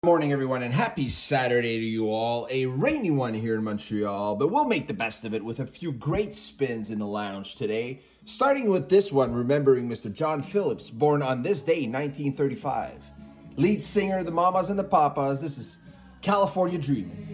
Morning, everyone, and happy Saturday to you all. A rainy one here in Montreal, but we'll make the best of it with a few great spins in the lounge today. Starting with this one, remembering Mr. John Phillips, born on this day, 1935. Lead singer of the Mamas and the Papas, this is California Dreamin'.